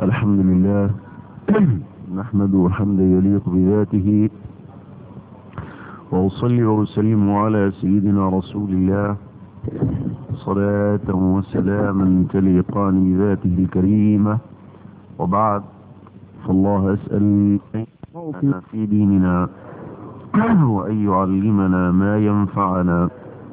الحمد لله نحمده حمدا يليق بذاته، وأصلي وأسلم على سيدنا رسول الله صلاة وسلاما تليقان بذاته الكريمة. وبعد، فالله أسأل أن في ديننا وأن يعلمنا ما ينفعنا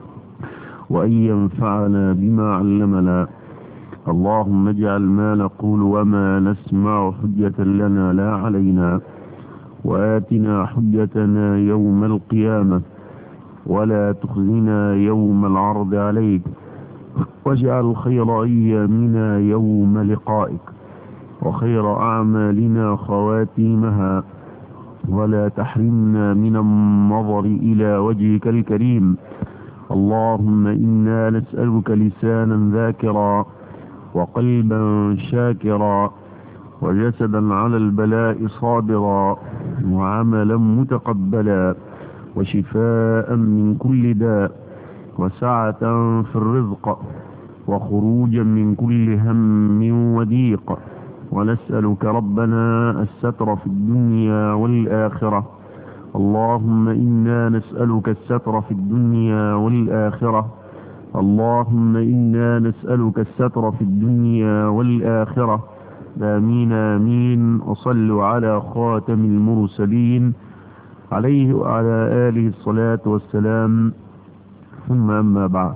وأن ينفعنا بما علمنا. اللهم اجعل ما نقول وما نسمع حجة لنا لا علينا، وآتنا حجتنا يوم القيامة، ولا تخزنا يوم العرض عليك، واجعل خير أيامنا يوم لقائك، وخير أعمالنا خواتيمها، ولا تحرمنا من النظر إلى وجهك الكريم. اللهم إنا نسألك لسانا ذاكرا، وقلبا شاكرا، وجسدا على البلاء صابرا، وعملا متقبلا، وشفاء من كل داء، وسعة في الرزق، وخروجا من كل هم وضيق. ونسألك ربنا الستر في الدنيا والآخرة. اللهم إنا نسألك الستر في الدنيا والآخرة. اللهم إنا نسألك الستر في الدنيا والآخرة. آمين آمين. وصلوا على خاتم المرسلين عليه وعلى آله الصلاة والسلام. ثم أما بعد،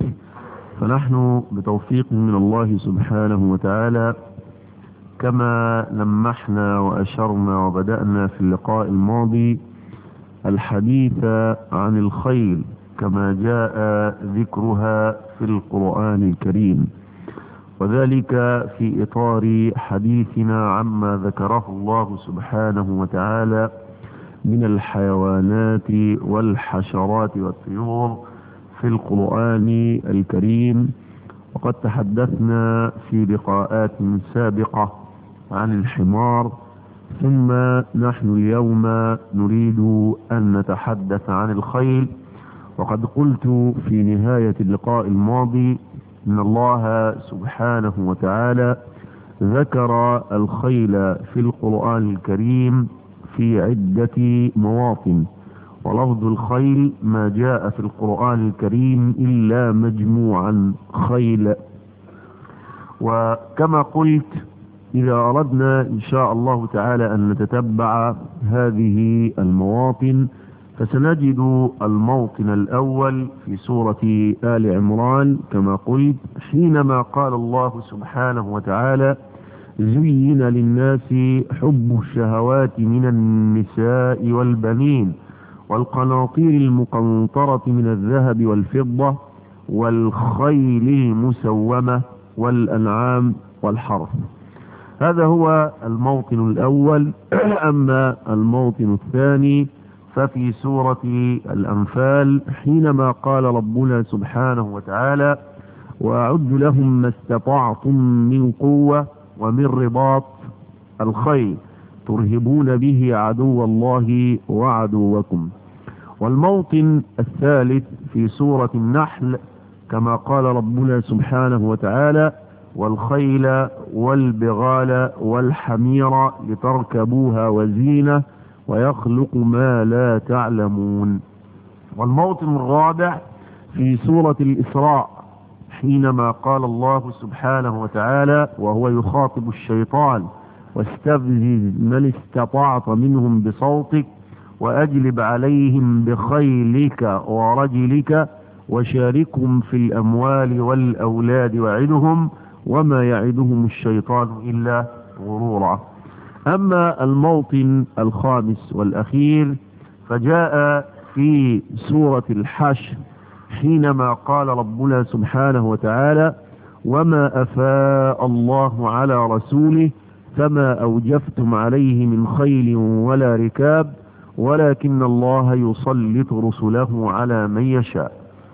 فنحن بتوفيق من الله سبحانه وتعالى، كما لمحنا وأشرنا وبدأنا في اللقاء الماضي الحديث عن الخيل كما جاء ذكرها في القرآن الكريم، وذلك في إطار حديثنا عما ذكره الله سبحانه وتعالى من الحيوانات والحشرات والطيور في القرآن الكريم. وقد تحدثنا في لقاءات سابقة عن الحمار، ثم نحن اليوم نريد أن نتحدث عن الخيل. وقد قلت في نهاية اللقاء الماضي إن الله سبحانه وتعالى ذكر الخيل في القرآن الكريم في عدة مواطن، ولفظ الخيل ما جاء في القرآن الكريم إلا مجموعا خيل. وكما قلت، إذا أردنا إن شاء الله تعالى أن نتتبع هذه المواطن، فسنجد الموطن الأول في سورة آل عمران كما قلت، حينما قال الله سبحانه وتعالى: زين للناس حب الشهوات من النساء والبنين والقناطير المقنطرة من الذهب والفضة والخيل المسومة والأنعام والحرث. هذا هو الموطن الأول. أما الموطن الثاني ففي سورة الأنفال، حينما قال ربنا سبحانه وتعالى: وأعد لهم ما استطعتم من قوة ومن رباط الخيل ترهبون به عدو الله وعدوكم. والموطن الثالث في سورة النحل كما قال ربنا سبحانه وتعالى: والخيل والبغال والحمير لتركبوها وزينة ويخلق ما لا تعلمون. والموطن الرابع في سورة الإسراء، حينما قال الله سبحانه وتعالى وهو يخاطب الشيطان: واستفزز من استطعت منهم بصوتك وأجلب عليهم بخيلك ورجلك وشاركهم في الأموال والأولاد وعدهم وما يعدهم الشيطان إلا غرورا. أما الموطن الخامس والأخير فجاء في سورة الحشر، حينما قال ربنا سبحانه وتعالى: وما أفاء الله على رسوله فما أوجفتم عليه من خيل ولا ركاب ولكن الله يسلط رسله على من يشاء.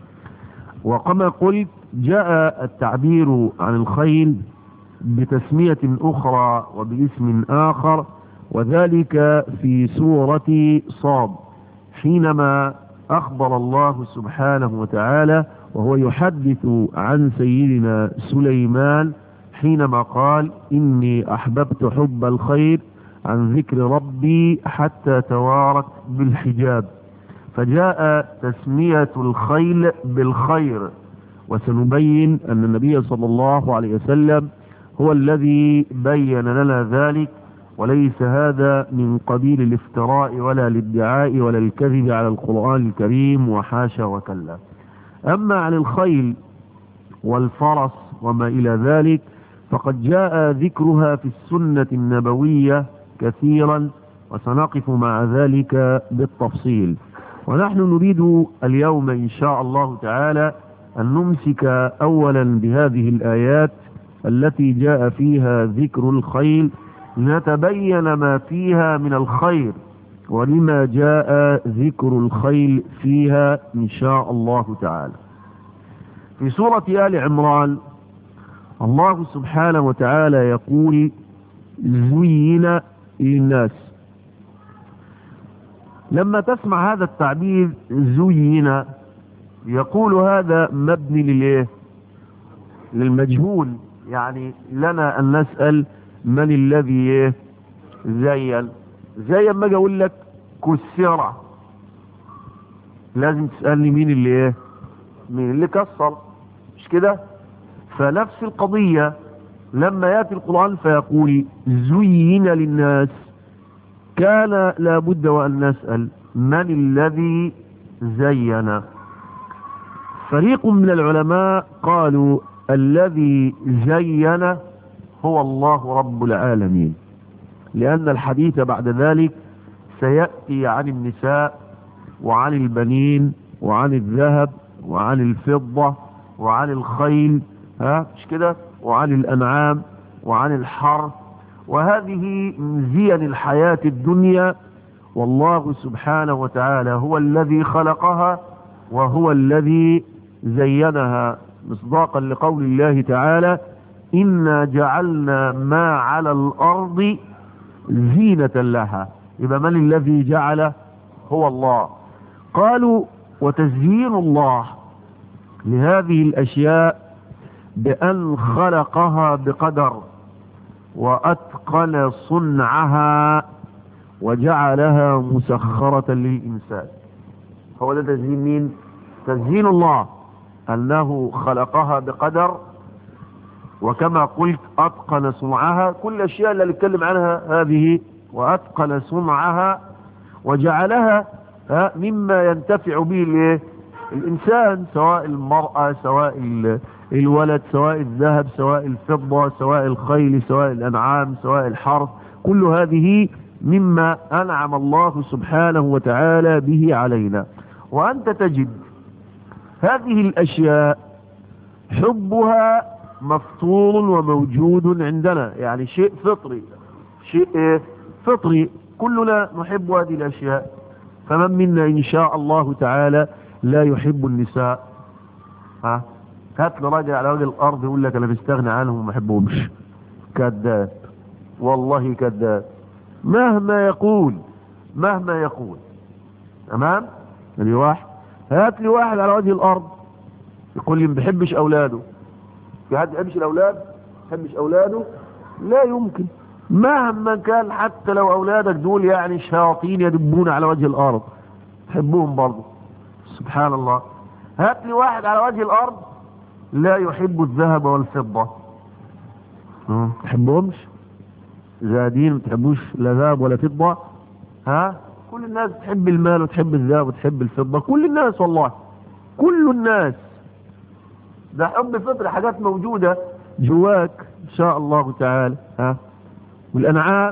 وكما قلت، جاء التعبير عن الخيل بتسمية أخرى وباسم آخر، وذلك في سورة صاد، حينما أخبر الله سبحانه وتعالى وهو يحدث عن سيدنا سليمان حينما قال إني أحببت حب الخير عن ذكر ربي حتى توارت بالحجاب، فجاء تسمية الخيل بالخير. وسنبين أن النبي صلى الله عليه وسلم هو الذي بين لنا ذلك، وليس هذا من قبيل الافتراء ولا الادعاء ولا الكذب على القرآن الكريم، وحاشا وكلا. أما عن الخيل والفرس وما إلى ذلك فقد جاء ذكرها في السنة النبوية كثيرا، وسنقف مع ذلك بالتفصيل. ونحن نريد اليوم إن شاء الله تعالى أن نمسك أولا بهذه الآيات التي جاء فيها ذكر الخيل، لنتبين ما فيها من الخير ولما جاء ذكر الخيل فيها إن شاء الله تعالى. في سورة آل عمران الله سبحانه وتعالى يقول: زين للناس. لما تسمع هذا التعبير زين، يقول هذا مبني للإيه؟ للمجهول، يعني لنا أن نسأل من الذي زين. زي ما اجي اقول لك كسر، لازم تسألني مين اللي كسر، مش كده؟ فنفس القضية لما يأتي القرآن فيقول زين للناس، كان لابد وأن نسأل من الذي زين. فريق من العلماء قالوا الذي زين هو الله رب العالمين، لأن الحديث بعد ذلك سيأتي عن النساء وعن البنين وعن الذهب وعن الفضة وعن الخيل، مش كده؟ وعن الأنعام وعن الحرث، وهذه من زين الحياة الدنيا، والله سبحانه وتعالى هو الذي خلقها وهو الذي زينها، مصداقا لقول الله تعالى: إنا جعلنا ما على الأرض زينة لها. يبقى من الذي جعل؟ هو الله. قالوا وتزيين الله لهذه الأشياء بأن خلقها بقدر وأتقن صنعها وجعلها مسخرة للإنسان. هو ده تزيين مين؟ تزيين الله، أنه خلقها بقدر، وكما قلت أتقن صنعها، كل الأشياء اللي نتكلم عنها هذه، وأتقن صنعها وجعلها مما ينتفع به الإنسان، سواء المرأة سواء الولد سواء الذهب سواء الفضة سواء الخيل سواء الأنعام سواء الحرث، كل هذه مما أنعم الله سبحانه وتعالى به علينا. وأنت تجد هذه الأشياء حبها مفطور وموجود عندنا، يعني شيء فطري، شيء فطري، كلنا نحب هذه الأشياء. فمن منا إن شاء الله تعالى لا يحب النساء؟ هات له راجع على وجه الأرض يقول لك أنا بستغني عنهم وما بحبهمش، كذاب، والله كذاب، مهما يقول تمام. يعني واحد، هات لي واحد على وجه الأرض يقول لي ما بحبش أولاده. في حد يحبش الأولاد؟ يحبش أولاده؟ لا يمكن، مهما كان، حتى لو أولادك دول يعني شياطين يدبون على وجه الأرض تحبهم برضه، سبحان الله. هات لي واحد على وجه الأرض لا يحب الذهب والفضة، تحبهمش؟ زادين ما تحبوش لا ذهب ولا فضة؟ كل الناس تحب المال وتحب الذهب وتحب الفضة، كل الناس، والله كل الناس، ده حب فطري، حاجات موجودة جواك ان شاء الله تعالى. والأنعام،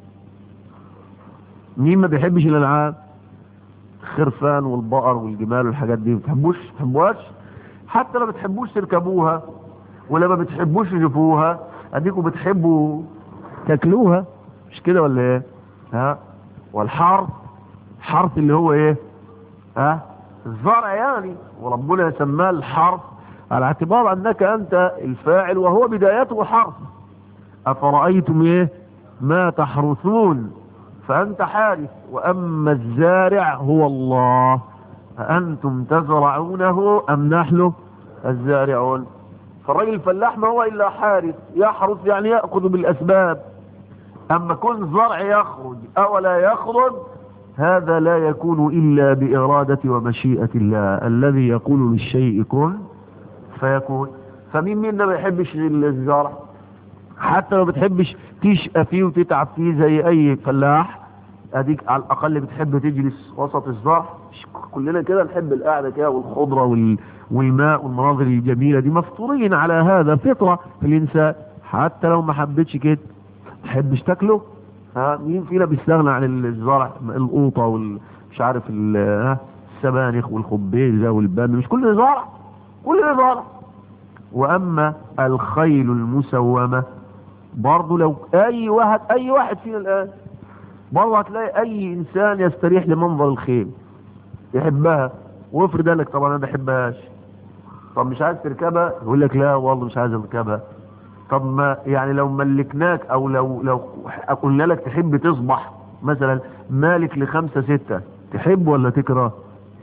مين ما بيحبش الأنعام؟ الخرفان والبقر والجمال والحاجات دي، ما بتحبوهاش؟ حتى لو بتحبوش تركبوها ولا ما بتحبوش تشوفوها، اديكم بتحبوا تاكلوها، مش كده ولا ايه؟ والحرث، الحرث اللي هو ايه؟ الزرع يعني، وربنا سماه الحرث على اعتبار انك انت الفاعل وهو بدايته حرث. افرأيتم ايه ما تحرثون، فانت حارث، واما الزارع هو الله، أأنتم تزرعونه ام نحن الزارعون. فالراجل الفلاح ما هو إلا حارس يحرث يعني يأخذ بالأسباب. أما كون زرع يخرج أو لا يخرج هذا لا يكون إلا بإرادة ومشيئة الله الذي يقول للشيء كن فيكون. فمين منا ما يحبش الزرع؟ حتى لو بتحبش تشقى فيه وتتعب فيه زي أي فلاح، أديك على الأقل بتحب تجلس وسط الزرع. كلنا كده نحب القعدة كده والخضرة والماء والمناظر الجميلة دي، مفطورين على هذا، فطرة في الإنسان. حتى لو ما حبتش كده تحبش تاكله؟ مين فينا بيستغنى عن الزرع؟ القوطة مش عارف السبانخ والخبيزة والبامي، مش كل زرع، كل زرع. واما الخيل المسومة برضو لو اي واحد فينا الان برضو هتلاقي اي انسان يستريح لمنظر الخيل يحبها. وافرض قال لك طبعا انا ما بحبهاش، طب مش عايز تركبها؟ يقول لك لا والله مش عايز اركبها. طب ما يعني لو ملكناك او لو قلنا لك تحب تصبح مثلا مالك ل5 6 تحب ولا تكره؟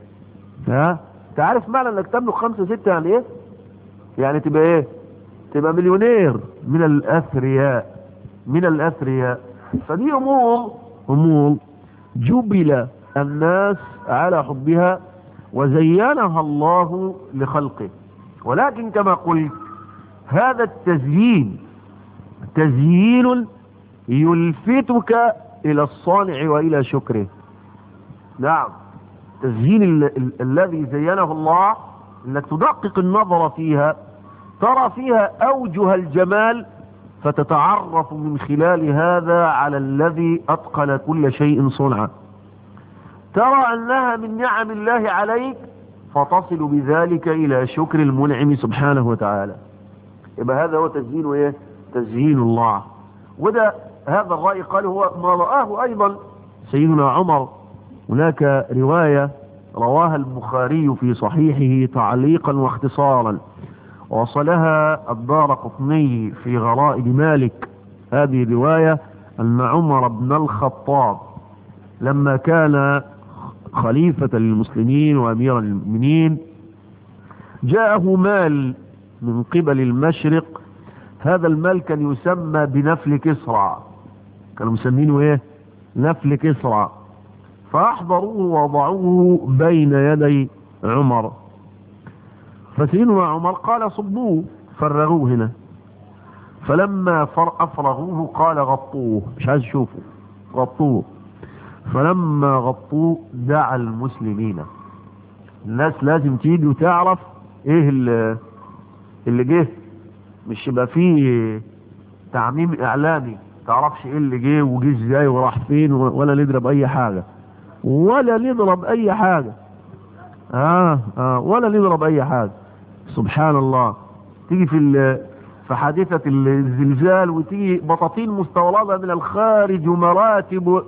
تعرف معنى انك تملك 5 6 يعني ايه؟ يعني تبقى ايه؟ تبقى مليونير من الاثرياء، من الاثرياء. فدي امور جبل الناس على حبها وزينها الله لخلقه. ولكن كما قلت هذا التزيين تزيين يلفتك الى الصانع والى شكره. نعم، التزيين الذي زينه الله انك تدقق النظر فيها، ترى فيها اوجه الجمال، فتتعرف من خلال هذا على الذي اتقن كل شيء صنعا. ترى انها من نعم الله عليك فتصل بذلك الى شكر المنعم سبحانه وتعالى. يبقى هذا هو تزيين ايه؟ تزيين الله. وده هذا الرأي قال هو ما رآه ايضا سيدنا عمر. هناك رواية رواها البخاري في صحيحه تعليقا واختصارا، وصلها الدارقطني في غرائب مالك. هذه الرواية أن عمر بن الخطاب لما كان خليفة للمسلمين وأمير المؤمنين جاءه مال من قبل المشرق. هذا المال كان يسمى بنفل كسرى، كانوا مسمينه ايه؟ نفل كسرى. فأحضروه ووضعوه بين يدي عمر، فسيدنا عمر قال صبوه، فرغوه هنا. فلما أفرغوه قال غطوه، مش عايز اشوفه، غطوه. فلما غطوه دعا المسلمين. الناس لازم تيجي وتعرف ايه اللي جه، مش يبقى فيه تعميم اعلامي تعرفش ايه اللي جه وجه ازاي وراح فين، ولا نضرب اي حاجة، ولا نضرب اي حاجة. ولا نضرب اي حاجة. سبحان الله، تيجي في حادثة الزلزال وتيجي بطاطين مستوردة من الخارج ومراتب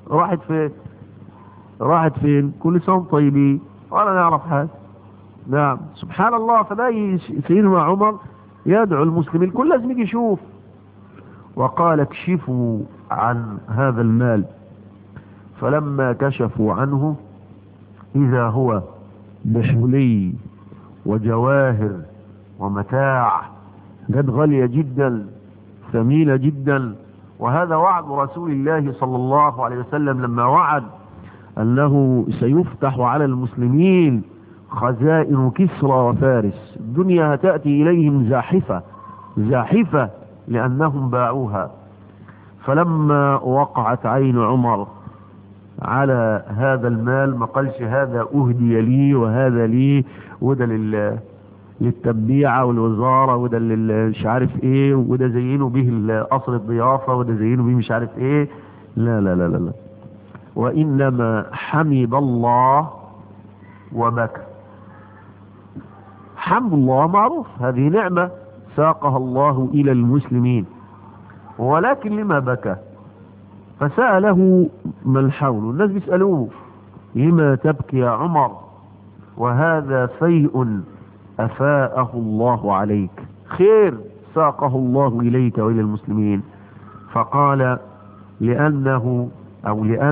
راحت فين؟ كل سنة طيبين ولا نعرف حاجة. نعم، سبحان الله. فلاقي سيدنا عمر يدعو المسلمين، كل لازم يجي يشوف. وقال اكشفوا عن هذا المال. فلما كشفوا عنه إذا هو بحلي وجواهر ومتاع جد غالية جدا ثمينة جدا. وهذا وعد رسول الله صلى الله عليه وسلم لما وعد أنه سيفتح على المسلمين خزائن كسرى وفارس. الدنيا تأتي إليهم زاحفة لأنهم باعوها. فلما وقعت عين عمر على هذا المال ما قالش هذا أهدي لي وهذا لي، وده للتبيعة والوزارة، وده مش عارف ايه، وده زينه به قصر الضيافة، وده زينه به مش عارف ايه. لا لا لا لا، وإنما حمد الله وبكى. حمد الله معروف، هذه نعمة ساقها الله إلى المسلمين، ولكن لما بكى؟ فسأله من حوله، الناس بيسألوه لما تبكي يا عمر وهذا فيء أفاءه الله عليك، خير ساقه الله إليك وإلى المسلمين. فقال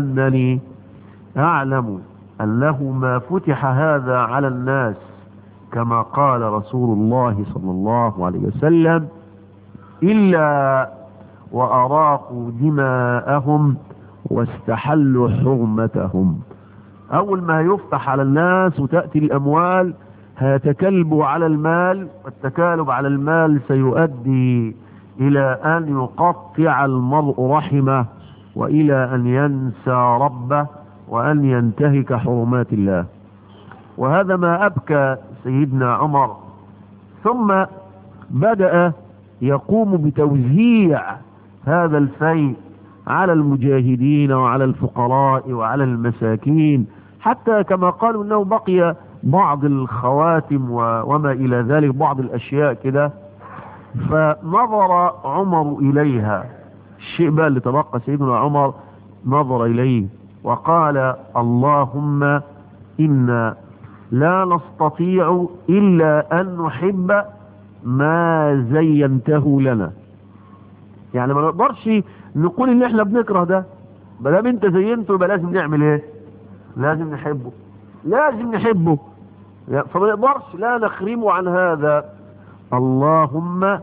لأنني أعلم أنه ما فتح هذا على الناس كما قال رسول الله صلى الله عليه وسلم: إلا وأراقوا دماءهم واستحلوا حرمتهم. أول ما يفتح على الناس وتأتي الأموال هيتكلبوا على المال، والتكالب على المال سيؤدي إلى أن يقطع المرء رحمه، وإلى أن ينسى ربه، وأن ينتهك حرمات الله. وهذا ما أبكى سيدنا عمر. ثم بدأ يقوم بتوزيع هذا الفيء على المجاهدين وعلى الفقراء وعلى المساكين، حتى كما قالوا انه بقي بعض الخواتم وما الى ذلك، بعض الاشياء كده. فنظر عمر اليها، الشيء بقى اللي تبقى سيدنا عمر نظر اليه وقال: اللهم إنا لا نستطيع إلا أن نحب ما زينته لنا. يعني ما نقدرش نقول ان احنا بنكره ده، ما دام انت زينته يبقى لازم نعمل ايه؟ لازم نحبه، لازم نحبه. فما نقدرش لا نخرمه عن هذا. اللهم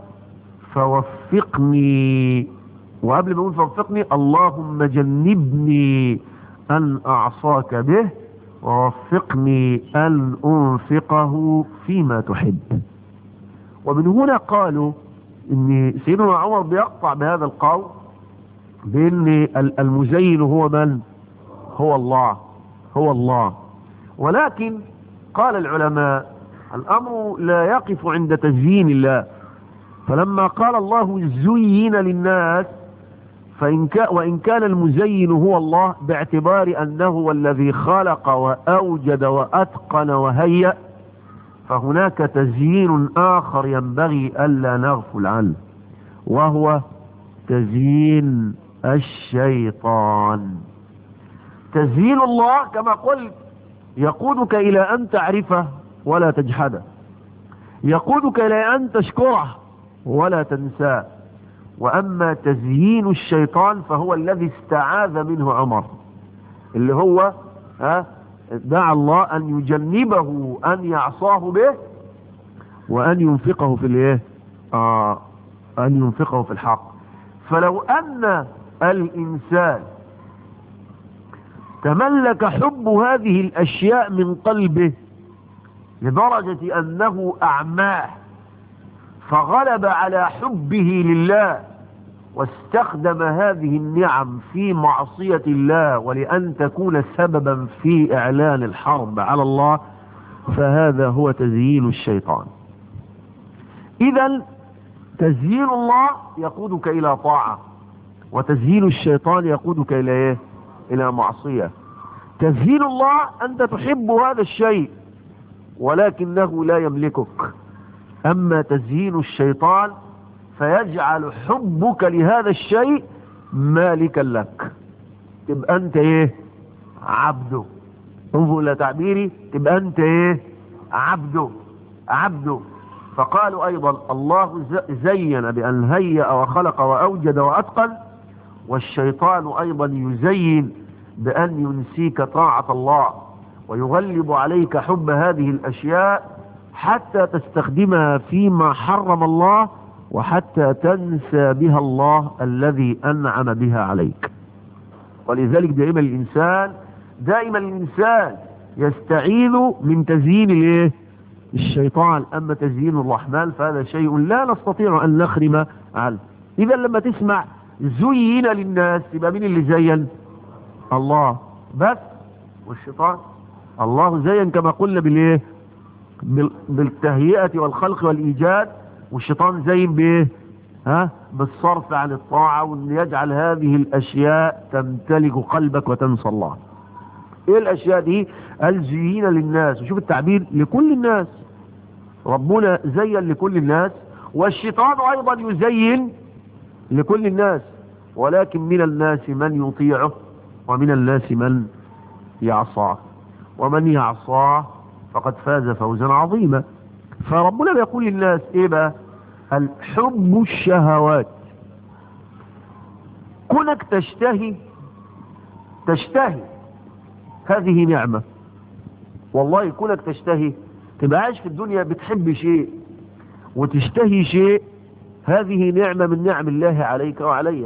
فوفقني، وقبل ما اقول فوفقني اللهم جنبني ان اعصاك به، ووفقني ان انفقه فيما تحب. ومن هنا قالوا ان سيدنا عمر بيقطع بهذا القول بان المزين هو من؟ هو الله، هو الله. ولكن قال العلماء الامر لا يقف عند تزيين الله. فلما قال الله زين للناس، وإن كان المزين هو الله باعتبار أنه هو الذي خلق وأوجد وأتقن وهيأ، فهناك تزيين آخر ينبغي ألا نغفل عنه، وهو تزيين الشيطان. تزيين الله كما قلت يقودك إلى أن تعرفه ولا تجحده، يقودك إلى أن تشكره ولا تنساه. وأما تزيين الشيطان فهو الذي استعاذ منه عمر، اللي هو دعا الله أن يجنبه أن يعصاه به، وأن ينفقه في الايه؟ أن ينفقه في الحق. فلو أن الإنسان تملك حب هذه الأشياء من قلبه لدرجة أنه أعماه فغلب على حبه لله، واستخدم هذه النعم في معصية الله ولأن تكون سببا في إعلان الحرب على الله، فهذا هو تزيين الشيطان. إذن تزيين الله يقودك إلى طاعة، وتزيين الشيطان يقودك إلى إيه؟ إلى معصية. تزيين الله أنت تحب هذا الشيء ولكنه لا يملكك. أما تزيين الشيطان فيجعل حبك لهذا الشيء مالكا لك، تبقى أنت إيه؟ عبده. انظر إلى تعبيري، تبقى أنت إيه؟ عبده، عبده. فقالوا أيضا الله زين بأن هيأ وخلق وأوجد وأتقن، والشيطان أيضا يزين بأن ينسيك طاعة الله ويغلب عليك حب هذه الأشياء حتى تستخدمها فيما حرم الله، وحتى تنسى بها الله الذي أنعم بها عليك. ولذلك دائما الإنسان يستعيذ من تزيين الايه؟ الشيطان. أما تزيين الرحمن فهذا شيء لا نستطيع أن نخرم عنه. إذا لما تسمع زين للناس يبقى مين اللي زين؟ الله بس. والشيطان الله زين كما قلنا بالايه؟ بالتهيئة والخلق والإيجاد، والشيطان زين بايه؟ بالصرف عن الطاعة، وان يجعل هذه الأشياء تمتلك قلبك وتنسى الله. ايه الأشياء دي؟ الزيين للناس. وشوف التعبير، لكل الناس. ربنا زين لكل الناس، والشيطان أيضا يزين لكل الناس، ولكن من الناس من يطيعه ومن الناس من يعصاه، ومن يعصاه فقد فاز فوزا عظيما. فربنا بيقول للناس ايه بقى؟ الحب الشهوات. كونك تشتهي هذه نعمة، والله كونك تشتهي تبقى عايش في الدنيا بتحب شيء وتشتهي شيء، هذه نعمة من نعم الله عليك وعلي.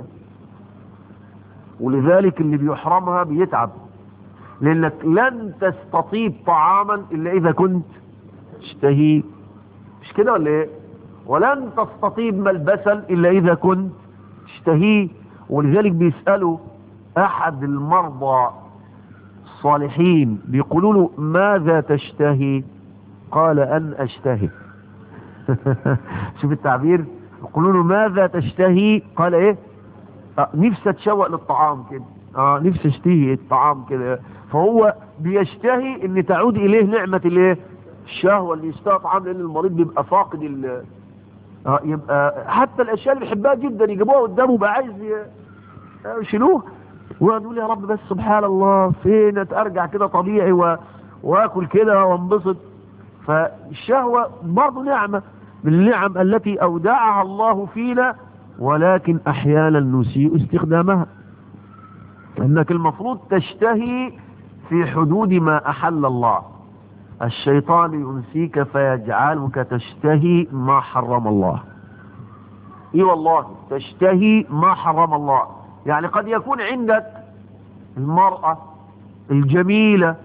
ولذلك اللي بيحرمها بيتعب، لانك لن تستطيب طعاما الا اذا كنت تشتهي، مش كده ولا ايه؟ ولن تستطيب ملبسا الا اذا كنت تشتهي. ولذلك بيسألوا احد المرضى الصالحين بيقولوا له ماذا تشتهي؟ قال ان اشتهي. شوف التعبير، يقولوا له ماذا تشتهي؟ قال ايه؟ نفسي اتشوق للطعام كده، نفسي اشتهي الطعام كده. فهو بيشتهي ان تعود اليه نعمة الايه؟ الشهوة، اللي يشتهي طعام، لان المريض بيبقى فاقد يبقى حتى الاشياء اللي بيحبها جدا يجيبوها قدامه بقى عايز يشيلوها، ويقعد يقول يا رب بس سبحان الله فين ارجع كده طبيعي واكل كده وانبسط. فالشهوة برضه نعمة من النعم التي اودعها الله فينا، ولكن احيانا نسيء استخدامها. انك المفروض تشتهي في حدود ما احل الله. الشيطان ينسيك فيجعلك تشتهي ما حرم الله. اي والله تشتهي ما حرم الله. يعني قد يكون عندك المرأة الجميلة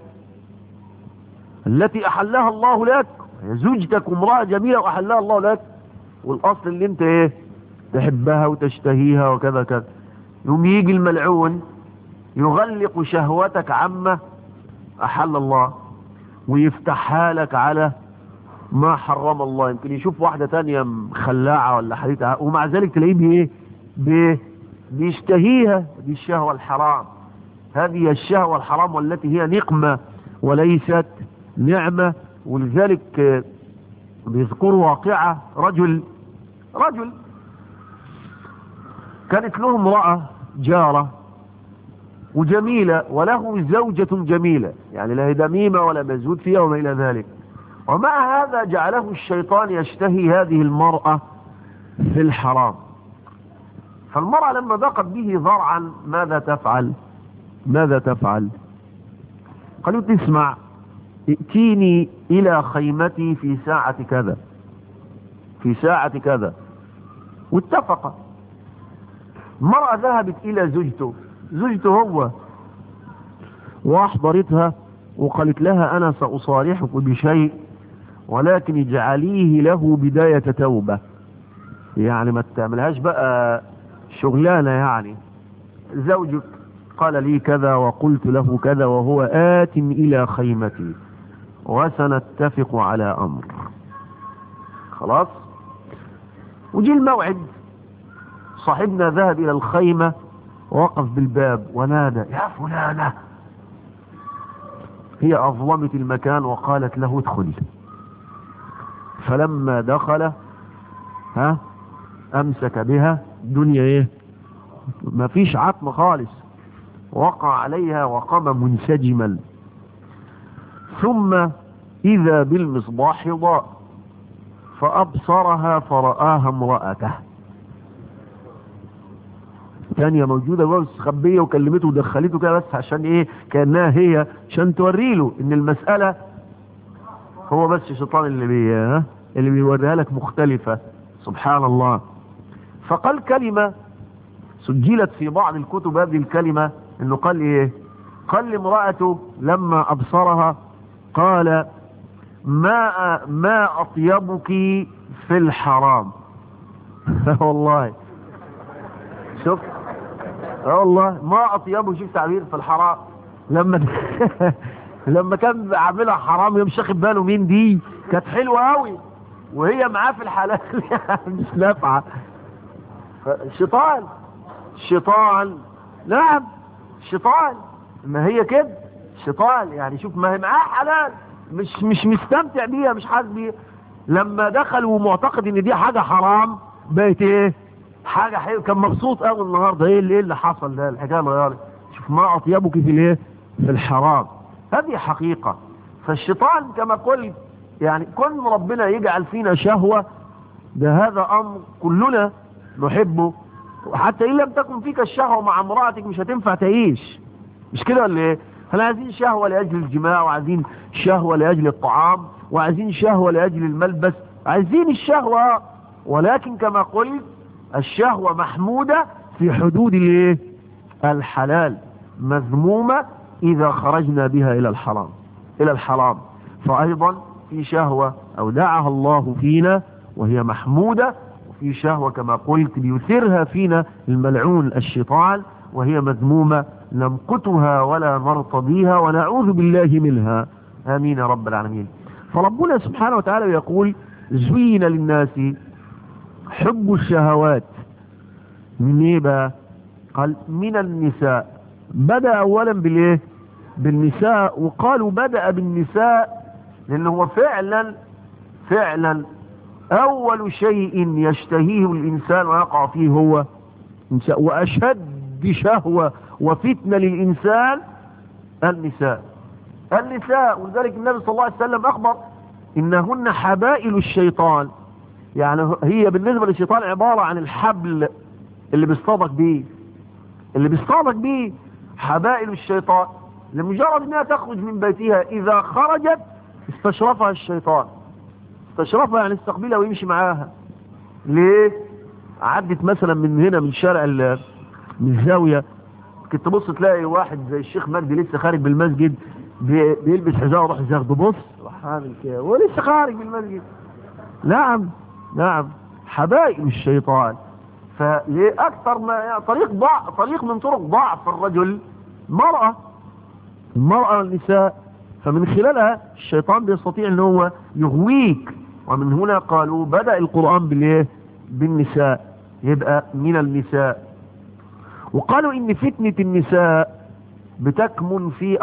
التي احلها الله لك، زوجتك امرأة جميلة واحلها الله لك، والاصل اللي انت ايه؟ تحبها وتشتهيها وكذا كذا. يوم يجي الملعون يغلق شهوتك عما احل الله ويفتحها لك على ما حرم الله. يمكن يشوف واحدة تانية خلاعة ولا حديثة، ومع ذلك تلاقيه بيشتهيها. دي الشهوة الحرام، هذه الشهوة الحرام والتي هي نقمة وليست نعمة. ولذلك بيذكروا واقعة رجل كانت له امرأة جارة وجميلة، وله زوجة جميلة، يعني لا دميمة ولا مزود فيها وما إلى ذلك. ومع هذا جعله الشيطان يشتهي هذه المرأة في الحرام. فالمرأة لما ضاقت به ذرعا ماذا تفعل؟ قالوا تسمع، ائتيني إلى خيمتي في ساعة كذا. واتفق. المرأة ذهبت إلى زوجته هو، واحضرتها وقالت لها أنا سأصارحك بشيء، ولكن اجعليه له بداية توبة. يعني ما تعملهاش بقى شغلانة. يعني زوجك قال لي كذا وقلت له كذا وهو آت إلى خيمتي وسنتفق على أمر. خلاص، وجي الموعد. صاحبنا ذهب إلى الخيمة ووقف بالباب ونادى يا فلانة. هي أظلمت المكان وقالت له ادخل. فلما دخل أمسك بها دنيا ايه؟ ما فيش عتم خالص. وقع عليها وقام منسجما. ثم إذا بالمصباح ضاء فأبصرها فرآها امرأته ثانية موجودة جوه مستخبية، وكلمته ودخلته كده بس عشان ايه؟ كأنها هي، عشان توريله ان المسألة هو بس الشيطان اللي بيوريها لك مختلفة. سبحان الله. فقال كلمة سجلت في بعض الكتب، هذه الكلمة انه قال ايه؟ قال لامرأته لما ابصرها قال ما اطيبك في الحرام. والله شوف، والله ما اطيبه. شوف تعبير في الحرام. لما كان عاملها حرام مش واخد باله مين دي، كانت حلوه قوي وهي معاه في الحلال مش نافعه. الشيطان نعم، الشيطان ما هي كده. الشيطان يعني شوف، ما هي معاه حلال مش مستمتع بيها، مش حاسس بيها. لما دخل ومعتقد ان دي حاجه حرام بقت ايه؟ حاجه حلوه. كان مبسوط قوي النهارده. ايه اللي حصل ده؟ الحكايه اتغيرت. شوف ما اطيبك في الايه؟ في الحرام. هذه حقيقه. فالشيطان كما قلت يعني كل ربنا يجعل فينا شهوه، ده هذا امر كلنا نحبه. حتى ان لم تكن فيك الشهوه مع امرأتك مش هتنفع تعيش، مش كده ولا ايه؟ احنا عايزين شهوة لأجل الجماع، وعايزين شهوة لأجل الطعام، وعايزين شهوة لأجل الملبس، عايزين الشهوة. ولكن كما قلت الشهوة محمودة في حدود الايه؟ الحلال، مذمومة إذا خرجنا بها إلى الحرام، إلى الحرام. فأيضا في شهوة أودعها الله فينا وهي محمودة، وفي شهوة كما قلت بيثيرها فينا الملعون الشيطان وهي مذمومة، نمقتها ولا نرتضيها ونعوذ بالله منها. آمين يا رب العالمين. فربنا سبحانه وتعالى يقول: زين للناس حب الشهوات من ايه بقى؟ قال من النساء. بدأ اولا بالايه؟ بالنساء. وقالوا بدأ بالنساء لانه هو فعلا اول شيء يشتهيه الانسان ويقع فيه هو النساء، واشد شهوة وفتنة للانسان النساء. ولذلك النبي صلى الله عليه وسلم اخبر انهن حبائل الشيطان، يعني هي بالنسبة للشيطان عبارة عن الحبل اللي بيصطادك بيه، حبائل الشيطان. لمجرد انها تخرج من بيتها اذا خرجت استشرفها الشيطان، استشرفها يعني استقبلها ويمشي معاها. ليه؟ عدت مثلا من هنا من شارع من الزاوية، كنت تبص تلاقي واحد زي الشيخ مجدي لسه خارج بالمسجد بيلبس حذاء وروح ياخده، بص راح عامل كده ولسه خارج من المسجد. نعم حبائل الشيطان. فليه اكثر ما يعني طريق من طرق ضعف الرجل المرأة والنساء، فمن خلالها الشيطان بيستطيع ان هو يغويك. ومن هنا قالوا بدأ القرآن بالايه؟ بالنساء، يبقى من النساء. وقالوا ان فتنة النساء بتكمن في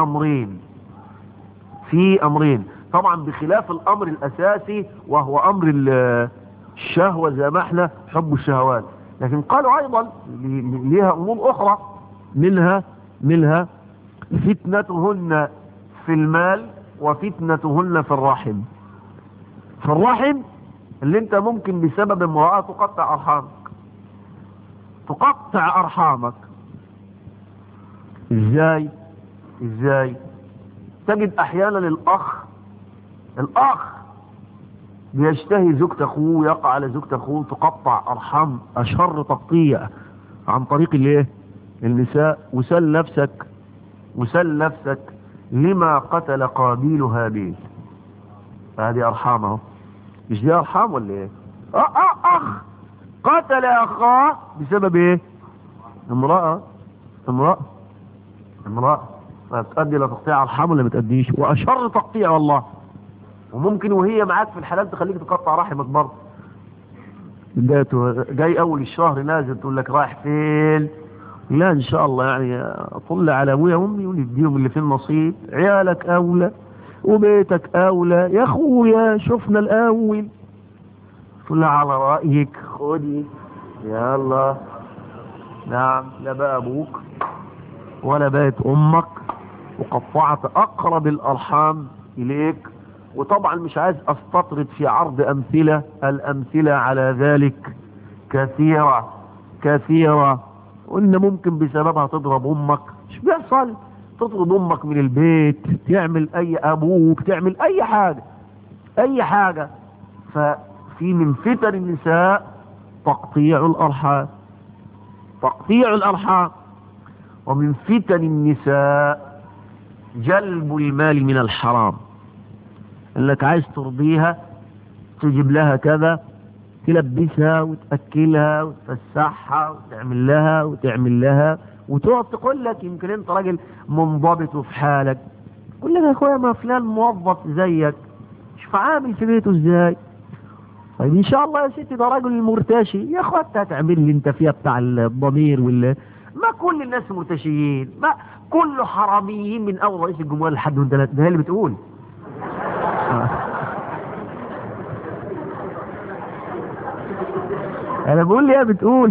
امرين طبعا بخلاف الامر الاساسي وهو امر الشهوة زي ما احنا حب الشهوات. لكن قالوا ايضا ليها امور اخرى، منها فتنتهن في المال وفتنتهن في الرحم. اللي انت ممكن بسبب امرأة تقطع ارحامك. ازاي؟ تجد احيانا الاخ بيشتهي زوجة اخوه، يقع على زوجة اخوه، تقطع ارحام اشر تقطيع عن طريق الايه؟ النساء. وسل نفسك لما قتل قابيل هابيل. هذه ارحامه، مش دي ارحام ولا ايه؟ اخ قتل اخاه بسبب ايه؟ امرأة تؤدي الى تقطيع ارحام ولا ما تؤديش؟ واشر تقطيع والله. وممكن وهي معاك في الحلال تخليك تقطع رحمك برضه. جاي اول الشهر نازل تقول لك رايح فين؟ لا ان شاء الله يعني اطل على ابويا وامي ونديهم اللي في النصيب، عيالك اولى وبيتك اولى يا اخويا، شفنا الاول. تقول لها على رايك خدي يلا. نعم، لا بقى ابوك ولا بقت امك، وقطعت اقرب الارحام اليك. وطبعا مش عايز استطرد في عرض الامثلة على ذلك كثيرة. وان ممكن بسببها تضرب امك، مش بيحصل؟ تطرد امك من البيت، تعمل ابوك تعمل اي حاجة. ففي من فتن النساء تقطيع الارحام. ومن فتن النساء جلب المال من الحرام، انك عايز ترضيها تجيب لها كذا، تلبسها وتأكلها وتفسحها وتعمل لها وتقعد تقول لك يمكن انت راجل منضبط وفي حالك، تقول لك يا اخويا ما فلان موظف زيك، شوف عامل في بيته ازاي. طيب ان شاء الله يا ستي ده راجل مرتشي، يا اخويا انت هتعمل لي انت فيها بتاع الضمير ما كل الناس مرتشيين، ما كله حراميين من اول رئيس الجمهورية لحد وانت ده هي اللي بتقول. انا بقول لي بتقول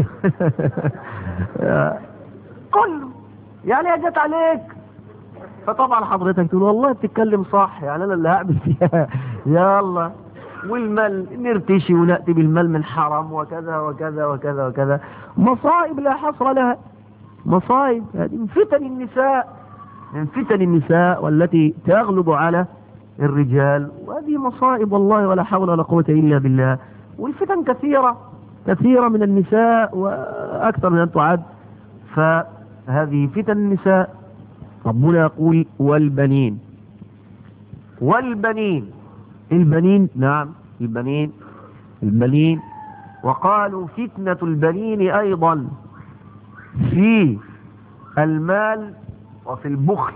كله يعني هي جت عليك. فطبعا حضرتك تقول والله بتتكلم صح، يعني انا اللي هعمل فيها يلا. والمال نرتشي ونأتي بالمال من حرام وكذا وكذا وكذا وكذا، مصائب لا حصر لها، مصائب. هذه من فتن النساء. من فتن النساء والتي تغلب على الرجال، وهذه مصائب والله ولا حول ولا قوة إلا بالله. والفتن كثيرة كثيرة من النساء وأكثر من أن تعد. فهذه فتن النساء. ربنا يقول والبنين، والبنين، البنين، نعم البنين. وقالوا فتنة البنين أيضا في المال وفي البخل.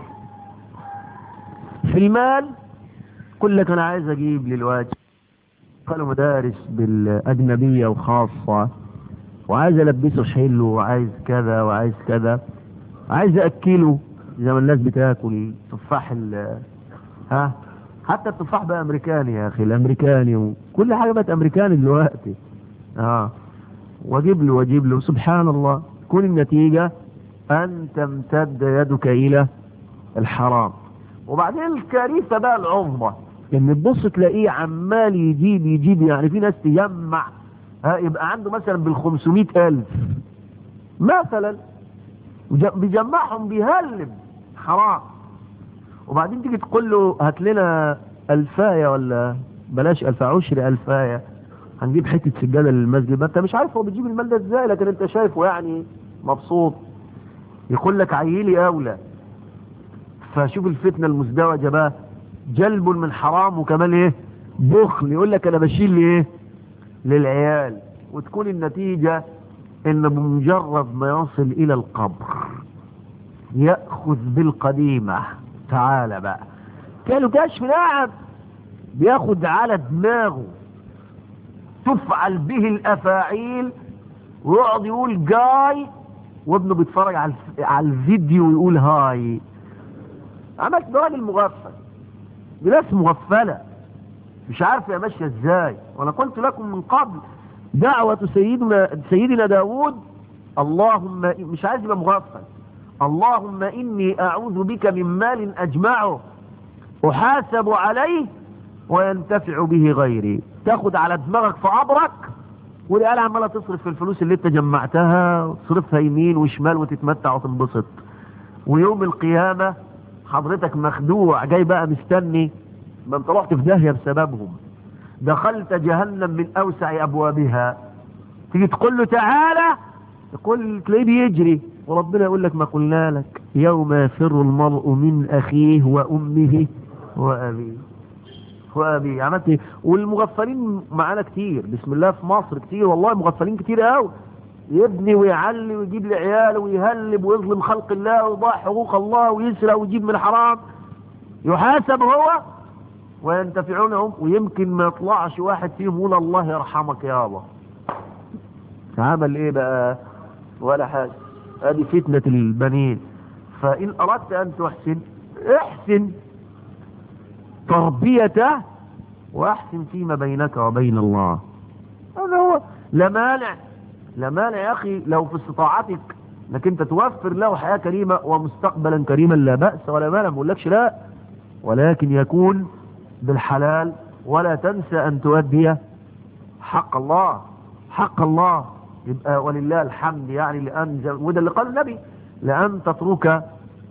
في المال قل لك أنا عايز أجيب للواجب، قالوا مدارس بالأجنبية وخاصة، وعايز ألبسه حلو، وعايز كذا وعايز كذا، عايز أكله زي ما الناس بتاكل تفاح حتى التفاح بقى أمريكاني يا أخي، الأمريكاني وكل حاجة بقت أمريكاني دلوقتي. واجيب له سبحان الله. تكون النتيجة أن تمتد يدك إلى الحرام. وبعدين الكارثة بقى العظمى ان تبص تلاقيه عمال يجيب، يعني في ناس تجمع يبقى عنده مثلا بال500,000 مثلا، بيجمعهم بيهلب حرام. وبعدين تيجي تقول له هات لنا ألفاية، ولا بلاش عشر ألفاية، هنجيب حتة سجادة للمسجد. ما انت مش عارف هو بتجيب المال ده ازاي، لكن انت شايفه يعني مبسوط. يقول لك عيلي اولى. فشوف الفتنة المزدوجة بقى، جلب من حرام وكمان ايه بخل. يقول لك انا بشيل ايه للعيال، وتكون النتيجة ان بمجرد ما يصل الى القبر يأخذ بالقديمة. تعالى بقى كانوا كشف نعم، بياخد على دماغه تفعل به الافاعيل، ويقعد يقول جاي، وابنه بيتفرج على الفيديو ويقول هاي. عملت راجل مغفل بناس مغفلة مش عارف يا ماشية ازاي. وانا قلت لكم من قبل دعوة سيدنا داود، اللهم مش عايز يبقى مغفل، اللهم اني اعوذ بك من مال اجمعه احاسب عليه وينتفع به غيري. تاخد على دماغك في عبرك، والعيال عماله تصرف في الفلوس اللي انت جمعتها وتصرفها يمين وشمال وتتمتع وتنبسط، ويوم القيامة حضرتك مخدوع جاي بقى مستني. ما انت رحت في داهية بسببهم، دخلت جهنم من اوسع ابوابها. تيجي تقول له تعالى، يقول تلاقيه بيجري، وربنا يقول لك ما قلنا لك يوم يفر المرء من اخيه وامه وابيه. عملت ايه؟ والمغفلين معانا كتير بسم الله في مصر، كتير والله مغفلين كتير قوي. يبني ويعلي ويجيب لعياله ويهلب ويظلم خلق الله ويضاع حقوق الله ويسرق ويجيب من الحرام. يحاسب هو وينتفعونهم، ويمكن ما يطلعش واحد فيهم يقول الله يرحمك يابا. عمل ايه بقى؟ ولا حاجه. ادي فتنة البنين. فان اردت ان تحسن احسن تربيته، واحسن فيما بينك وبين الله. هذا هو. لا مانع يا اخي لو في استطاعتك انك انت توفر له حياة كريمة ومستقبلا كريما، لا بأس ولا مانع، ما بقولكش لا، ولكن يكون بالحلال. ولا تنسى ان تؤدي حق الله. يبقى ولله الحمد يعني، لان وده اللي قال النبي، لان تترك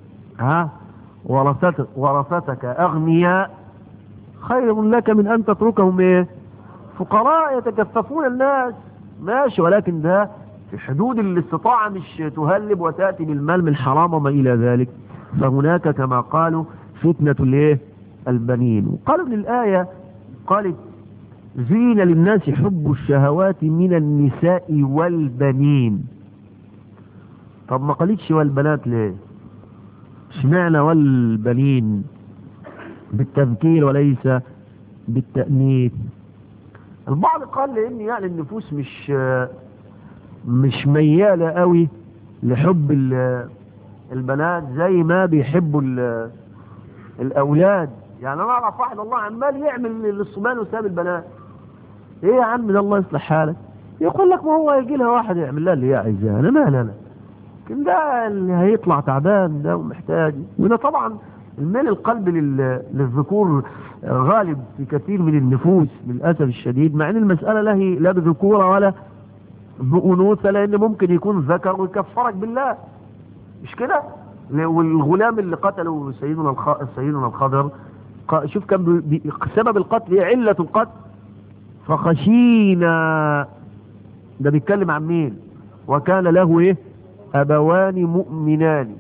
ورثتك اغنياء خير لك من ان تتركهم ايه فقراء يتكففون الناس. ماشي، ولكن ده في حدود الاستطاعة، مش تهلب وتأتي بالمال من حرام وما الى ذلك. فهناك كما قالوا فتنة الايه البنين. وقالوا من الآية قالت زين للناس حب الشهوات من النساء والبنين. طب ما قالتش والبنات ليه؟ اشمعنى والبنين بالتذكير وليس بالتأنيث؟ البعض قال لان يعني النفوس مش ميالة قوي لحب البنات زي ما بيحبوا الاولاد. يعني انا اعرف واحد الله عمال يعمل للصبيان وساب البنات. ايه يا عم ده الله يصلح حالك. يقول لك ما هو يجي لها واحد يعمل لها اللي هي عايزاه، انا مالي انا. لكن ده اللي هيطلع تعبان ده ومحتاج. وده طبعا الميل القلب للذكور غالب في كثير من النفوس للاسف الشديد، مع ان المسألة لا بذكورة ولا بأنوثة، لان ممكن يكون ذكر ويكفرك بالله، مش كده؟ والغلام اللي قتله سيدنا الخضر، شوف كان سبب القتل ايه؟ علة القتل. فخشينا، ده بيتكلم عن مين؟ وكان له ايه؟ ابوان مؤمنان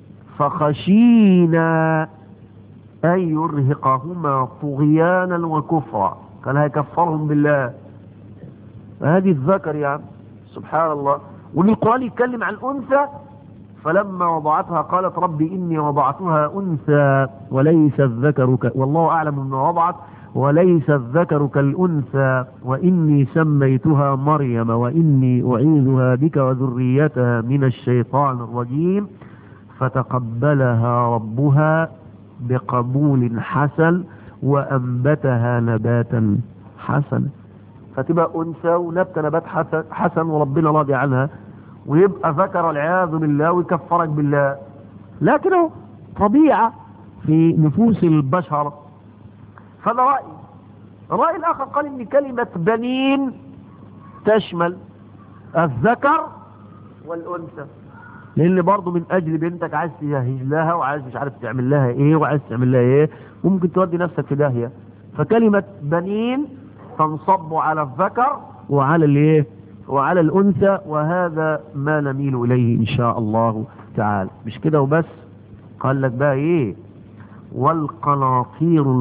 فخشينا ان يرهقهما طغيانا وكفرا، كان هيكفرهم بالله. هذه الذكر يا عم، سبحان الله. والقرآن يتكلم عن انثى، فلما وضعتها قالت ربي إني وضعتها أنثى وليس الذكر والله أعلم ما وضعت، وليس الذكر كالأنثى وإني سميتها مريم وإني أعيذها بك وذريتها من الشيطان الرجيم فتقبلها ربها بقبول حسن وأنبتها نباتا حسنا. فتبقى أنثى ونبت نبات حسن وربنا راضي عنها، ويبقى ذكر والعياذ بالله ويكفرك بالله. لكنه طبيعة في نفوس البشر. فهذا رأي. الرأي الآخر قال إن كلمة بنين تشمل الذكر والأنثى، لأن برضو من أجل بنتك عايز تجهز لها وعايز مش عارف تعمل لها إيه وعايز تعمل لها إيه، وممكن تودي نفسك في داهية. فكلمة بنين تنصب على الذكر وعلى الإيه؟ وعلى الأنثى، وهذا ما نميل إليه إن شاء الله تعالى. مش كده وبس، قال لك بقى إيه؟ والقناطير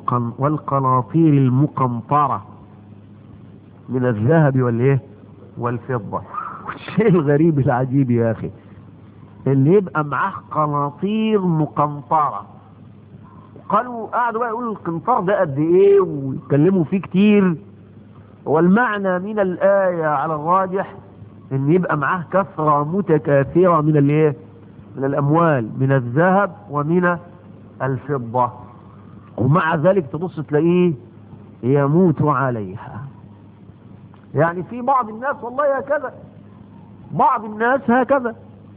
المقنطرة من الذهب والإيه؟ والفضة. والشيء الغريب العجيب يا أخي اللي يبقى معاه قناطير مقنطرة. قالوا قعدوا بقى يقولوا القنطار ده قد إيه ويتكلموا فيه كتير. والمعنى من الآية على الراجح ان يبقى معاه كثرة متكاثرة من الايه؟ من الاموال، من الذهب ومن الفضة، ومع ذلك تبص تلاقيه يموت عليها. يعني في بعض الناس والله هكذا، بعض الناس هكذا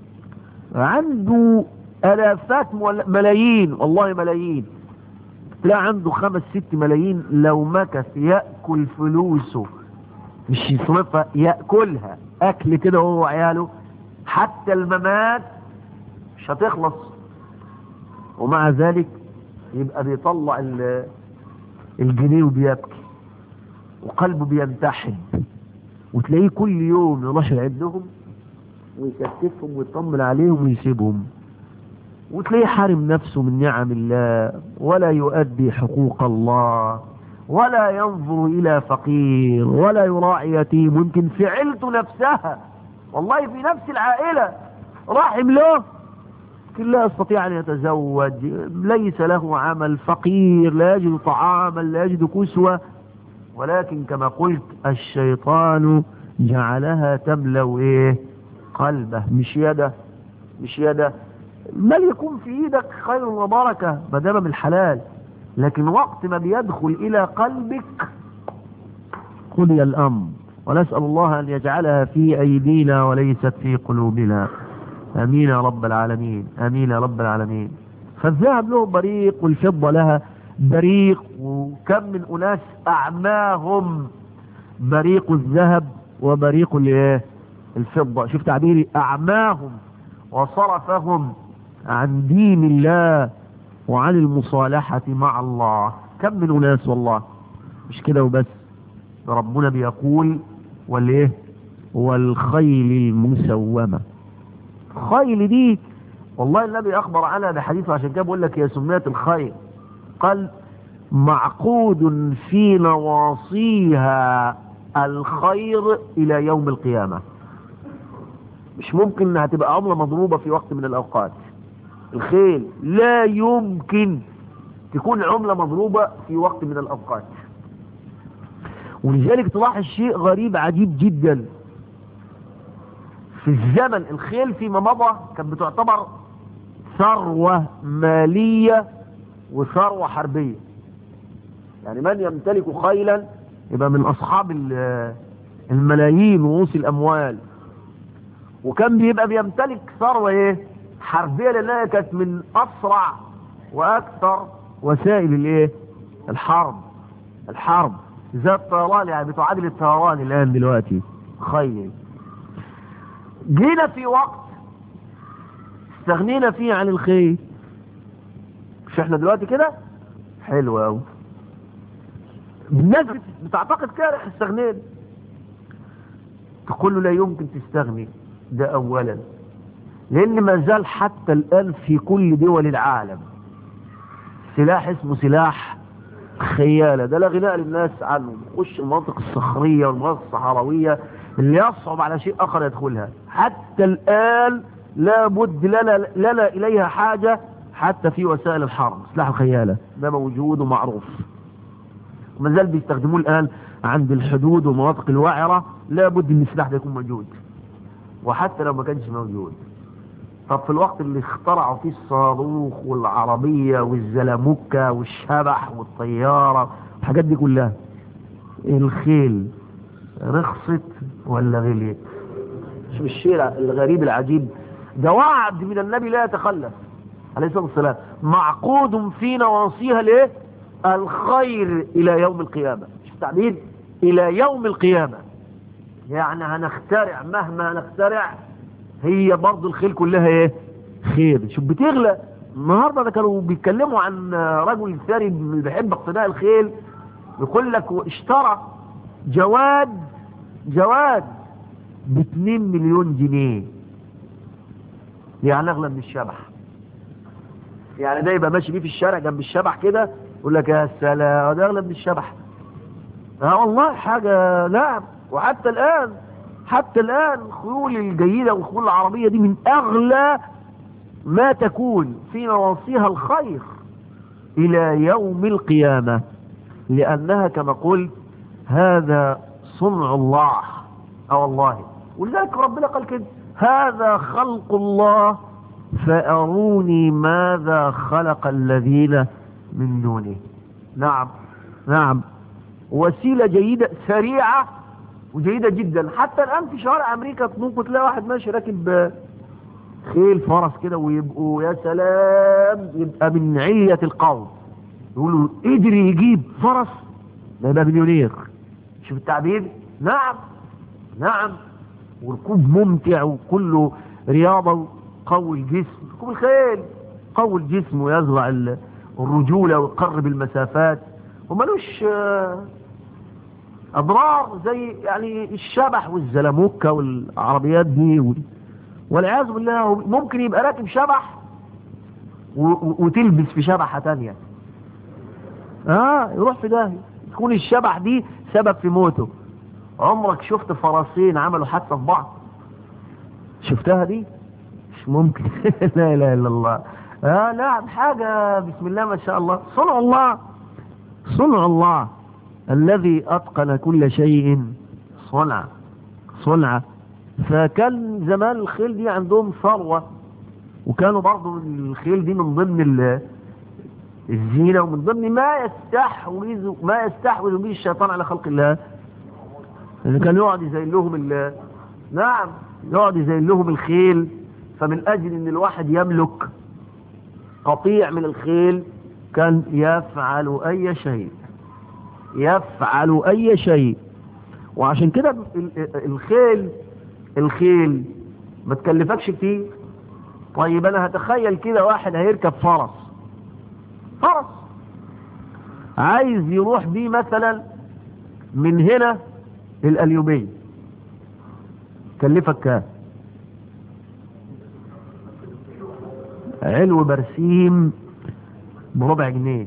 عنده الافات ملايين، والله ملايين، تلاقي عنده 5-6 ملايين، لو مكث يأكل فلوسه مش يصرفها، يأكلها أكل كده هو وعياله حتى الممات مش هتخلص. ومع ذلك يبقى بيطلع الجنيه وبيبكي وقلبه بينتحب، وتلاقيه كل يوم يروح يعدهم ويكتفهم ويطمن عليهم ويسيبهم، وتلاقيه حارم نفسه من نعم الله ولا يؤدي حقوق الله ولا ينظر إلى فقير ولا يراعي يتيم. يمكن في عيلته نفسها، والله في نفس العائلة راحم له لكن لا يستطيع أن يتزوج، ليس له عمل، فقير، لا يجد طعاما، لا يجد كسوة، ولكن كما قلت الشيطان جعلها تملأ إيه؟ قلبه، مش يده. المال يكون في ايدك خير وبركة ما دام من الحلال، لكن وقت ما بيدخل الى قلبك قضي الامر. ونسأل الله ان يجعلها في ايدينا وليست في قلوبنا. امين يا رب العالمين، امين يا رب العالمين. فالذهب له بريق والفضة لها بريق، وكم من اناس اعماهم بريق الذهب وبريق الفضة. شوف تعبيري، اعماهم وصرفهم عن دين الله وعن المصالحة مع الله. كم من أناس والله. مش كده وبس، ربنا بيقول والايه؟ والخيل المسومة. خيل دي والله النبي أخبر عنها بحديثه، عشان كده بقول لك هي سميت الخيل. قال معقود في نواصيها الخير إلى يوم القيامة. مش ممكن انها تبقى عملة مضروبة في وقت من الاوقات. الخيل لا يمكن تكون عملة مضروبة في وقت من الاوقات. ولذلك تلاحظ شيء غريب عجيب جدا في الزمن. الخيل فيما مضى كانت بتعتبر ثروة مالية وثروة حربية. يعني من يمتلك خيلا يبقى من اصحاب الملايين ورؤوس الاموال، وكان بيبقى بيمتلك ثروة ايه؟ حربية، لانها كانت من اسرع واكثر وسائل الايه؟ الحرب زي الطيران، يعني بتعادل الطيران الان دلوقتي خيل. جينا في وقت استغنينا فيه عن الخير. مش احنا دلوقتي كده؟ حلو قوي. الناس بتعتقد كده استغنينا. تقول له لا يمكن تستغني، ده اولا، لان ما زال حتى الان في كل دول العالم سلاح اسمه سلاح خيالة، ده لا غناء للناس عنه. يخش المناطق الصخرية والمناطق الصحراوية اللي يصعب على شيء اخر يدخلها. حتى الان لابد لنا اليها حاجة، حتى في وسائل الحرب سلاح الخيالة ده موجود ومعروف، وما زال بيستخدموه الان عند الحدود والمناطق الوعرة. لابد ان السلاح ده يكون موجود، وحتى لو ما كانش موجود. طب في الوقت اللي اخترعوا فيه الصاروخ والعربية والزلموكة والشبح والطيارة الحاجات دي كلها، الخيل رخصت ولا غليت؟ شوف الشيء الغريب العجيب ده، وعد من النبي لا يتخلف عليه الصلاة والسلام، معقود في نواصيها ليه؟ الخير إلى يوم القيامة. شوف التعبير، إلى يوم القيامة، يعني هنخترع مهما نخترع هي برضو الخيل كلها ايه؟ خير. شوف بتغلى. النهارده ده كانوا بيتكلموا عن رجل ثري بيحب اقتناء الخيل، يقول لك اشترى جواد ب2 مليون جنيه، يعني اغلى من الشبح. يعني ده يبقى ماشي بيه في الشارع جنب الشبح كده، يقول لك يا سلام ده اغلى من الشبح. والله حاجه. نعم. وحتى الآن الخيول الجيدة والخيول العربية دي من أغلى ما تكون في نواصيها الخير إلى يوم القيامة، لأنها كما قلت هذا صنع الله. والله. ولذلك ربنا قال كده: هذا خلق الله فأروني ماذا خلق الذين من دونه. نعم. وسيلة جيدة سريعة وجيدة جدا. حتى الآن في شوارع أمريكا ممكن تلاقي واحد ماشي راكب خيل فرس كده، ويبقوا يا سلام، يبقى من علية القوم، يقولوا قدر يجيب فرس ده يبقى مليونير. شوف التعبير. نعم. وركوب ممتع وكله رياضة وقوي الجسم. ركوب الخيل قوي الجسم ويزرع الرجولة ويقرب المسافات، وملوش أضرار زي يعني الشبح والزلموكة والعربيات دي والعياذ بالله. ممكن يبقى راكب شبح وتلبس في شبحة تانية، يروح في داهية، تكون الشبح دي سبب في موته. عمرك شفت فرسين عملوا حادثة في بعض؟ شفتها دي؟ مش ممكن. لا اله الا الله. لا حاجة بسم الله ما شاء الله. صنع الله الذي أتقن كل شيء صنع. فكان زمان الخيل دي عندهم ثروة، وكانوا برضو الخيل دي من ضمن الزينة ومن ضمن ما يستحوذ به الشيطان على خلق الله. اللي كان يقعد يزين لهم الخيل. فمن أجل أن الواحد يملك قطيع من الخيل كان يفعل أي شيء. وعشان كده الخيل ما تكلفكش كتير. طيب أنا هتخيل كده واحد هيركب فرس عايز يروح بيه مثلا من هنا للقليوبية، كلفك كام؟ علو برسيم بربع جنيه.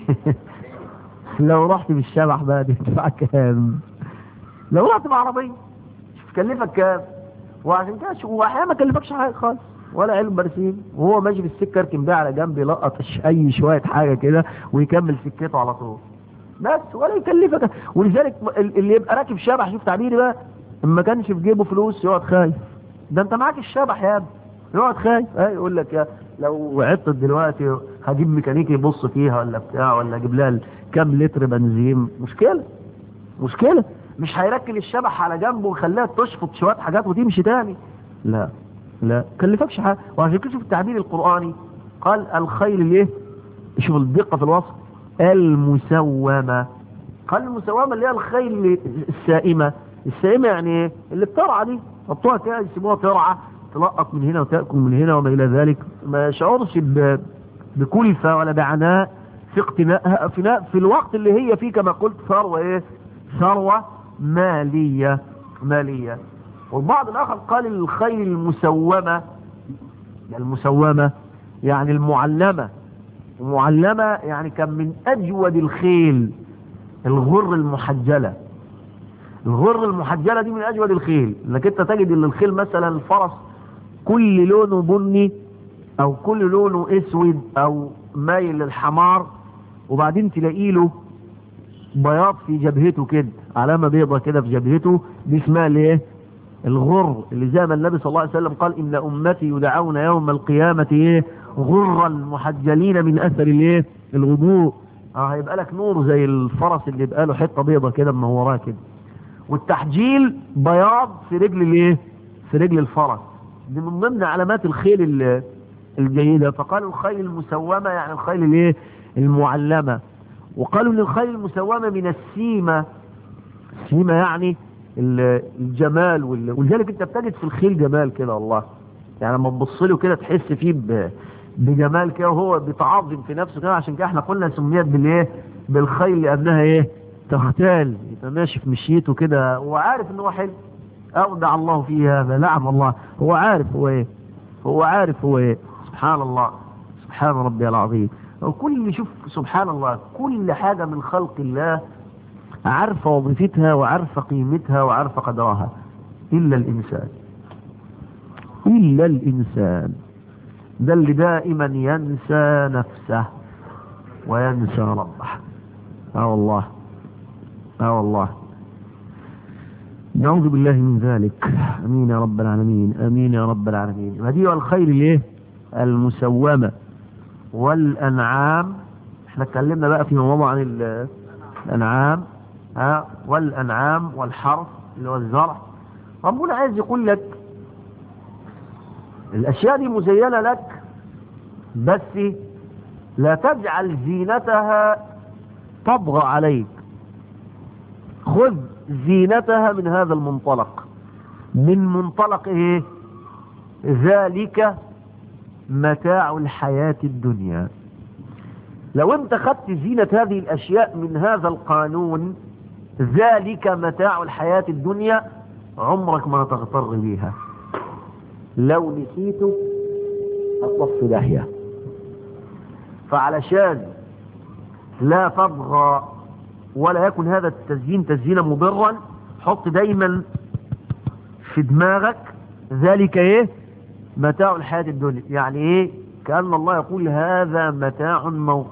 لو رحت بالشبح بقى دي تدفع كام؟ لو رحت بعربية شوف كلفك كام. وعشان كده واحيانا ما كلفكش حاجة خالص ولا علم برسيم، وهو ماشي بالسكة يركن بيه على جنب، يلقط اي شوية حاجة كده ويكمل سكته على طول بس، ولا يكلفك. ولذلك اللي يبقى راكب شبح، شوف تعبيري بقى، ما كانش في جيبه فلوس يقعد خايف. ده انت معاك الشبح يا ابني، يقعد خايف. يقول لك يا لو وعدت دلوقتي هجيب ميكانيكي يبص فيها ولا بتاع، ولا اجيب لها كام لتر بنزين. مشكلة. مش هيركن الشبح على جنبه ويخليها تشفط شوية حاجات وتمشي تاني. لا كلفكش حاجة. وعشان كده شوف التعبير القرآني قال الخيل ليه؟ شوف الدقة في الوصف. المسومة. قال المسومة اللي هي الخيل السائمة يعني ايه؟ اللي بترعى دي، حطوها كده يسموها ترعى، تلقط من هنا وتأكل من هنا وما إلى ذلك، ما يشعرش بكلفة ولا بعناء في اقتنائها في الوقت اللي هي فيه كما قلت ثروة ايه؟ ثروة مالية. والبعض الآخر قال الخيل المسومة يعني المعلمة يعني كان من أجود الخيل الغر المحجلة دي من أجود الخيل، انك انت تجد ان الخيل مثلا الفرس كل لونه بني او كل لونه اسود او مايل للحمار، وبعدين تلاقي له بياض في جبهته كده، علامة بيضة كده في جبهته، دي اسمها الايه؟ الغر، اللي زي ما النبي صلى الله عليه وسلم قال ان امتي يدعون يوم القيامة ايه؟ غرا محجلين من اثر الايه؟ الوضوء. هيبقى لك نور زي الفرس اللي يبقى له حتة بيضة كده منوراه كده. والتحجيل بياض في رجل الايه؟ في رجل الفرس، دي من ضمن علامات الخيل الجيدة. فقالوا الخيل المسومة يعني الخيل الايه؟ المعلمة. وقالوا ان الخيل المسومة من السيمة يعني الجمال، ولذلك انت بتجد في الخيل جمال كده والله، يعني لما تبص له كده تحس فيه بجمال كده، وهو بيتعظم في نفسه كده. عشان كده احنا قلنا سميت بالايه؟ بالخيل، لانها ايه؟ تختال، يبقى ماشي في مشيته كده وعارف ان هو حلو. اودع الله فيه هذا، نعم والله هو عارف هو ايه. سبحان الله، سبحان ربي العظيم. وكل شوف سبحان الله، كل حاجة من خلق الله عارفة وظيفتها وعارفة قيمتها وعارفة قدرها، إلا الإنسان ده اللي دائما ينسى نفسه وينسى ربه. والله نعوذ بالله من ذلك. امين يا رب العالمين. هذه الخيل الايه؟ المسومة. والانعام، احنا اتكلمنا بقى في موضوع عن الانعام، والانعام والحرث اللي هو الزرع. ربنا عايز يقول لك الاشياء دي مزينة لك، بس لا تجعل زينتها تطغى عليك. خذ زينتها من هذا المنطلق، من منطلق ايه؟ ذلك متاع الحياة الدنيا. لو انت خدت زينة هذه الاشياء من هذا القانون، ذلك متاع الحياة الدنيا، عمرك ما تغتر بيها. لو نسيته هتطفي داهية. فعلشان لا تطغى ولا يكن هذا التزيين تزيينا مضرا، حط دايما في دماغك ذلك ايه؟ متاع الحياة الدنيا. يعني ايه؟ كأن الله يقول هذا متاع